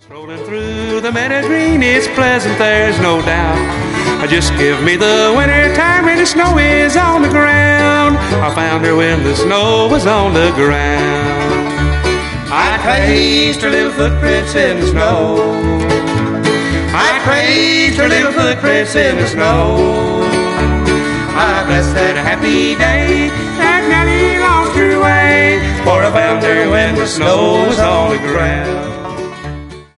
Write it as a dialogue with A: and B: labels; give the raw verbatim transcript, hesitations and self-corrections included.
A: Strolling through the meadow green, it's pleasant, there's no doubt. Just give me the winter time and the snow is on the ground. I found her when the snow was on the ground. I traced her little footprints in the snow. I traced her little footprints in the snow. I blessed that happy day that Nellie lost her way, for I found her when the snow was on the ground.